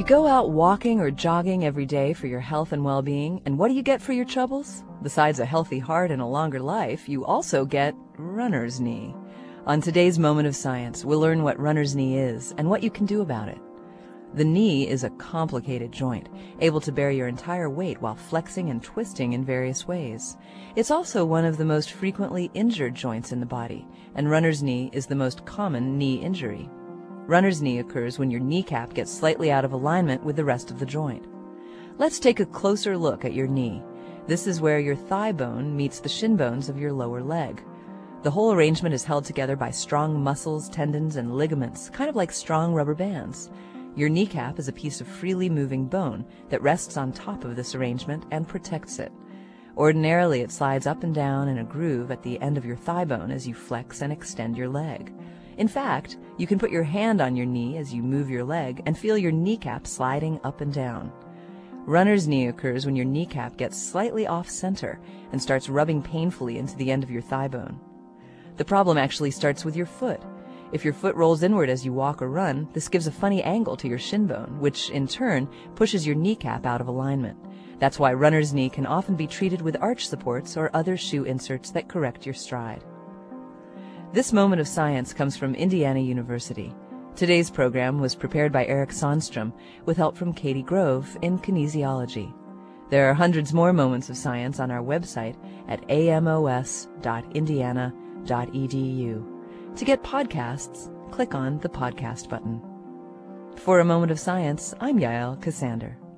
You go out walking or jogging every day for your health and well-being, and what do you get for your troubles? Besides a healthy heart and a longer life, you also get runner's knee. On today's Moment of Science, we'll learn what runner's knee is and what you can do about it. The knee is a complicated joint, able to bear your entire weight while flexing and twisting in various ways. It's also one of the most frequently injured joints in the body, and runner's knee is the most common knee injury. Runner's knee occurs when your kneecap gets slightly out of alignment with the rest of the joint. Let's take a closer look at your knee. This is where your thigh bone meets the shin bones of your lower leg. The whole arrangement is held together by strong muscles, tendons, and ligaments, kind of like strong rubber bands. Your kneecap is a piece of freely moving bone that rests on top of this arrangement and protects it. Ordinarily, it slides up and down in a groove at the end of your thigh bone as you flex and extend your leg. In fact, you can put your hand on your knee as you move your leg and feel your kneecap sliding up and down. Runner's knee occurs when your kneecap gets slightly off-center and starts rubbing painfully into the end of your thigh bone. The problem actually starts with your foot. If your foot rolls inward as you walk or run, this gives a funny angle to your shin bone, which in turn pushes your kneecap out of alignment. That's why runner's knee can often be treated with arch supports or other shoe inserts that correct your stride. This Moment of Science comes from Indiana University. Today's program was prepared by Eric Sandstrom with help from Katie Grove in kinesiology. There are hundreds more moments of science on our website at amos.indiana.edu. To get podcasts, click on the podcast button. For a Moment of Science, I'm Yael Cassander.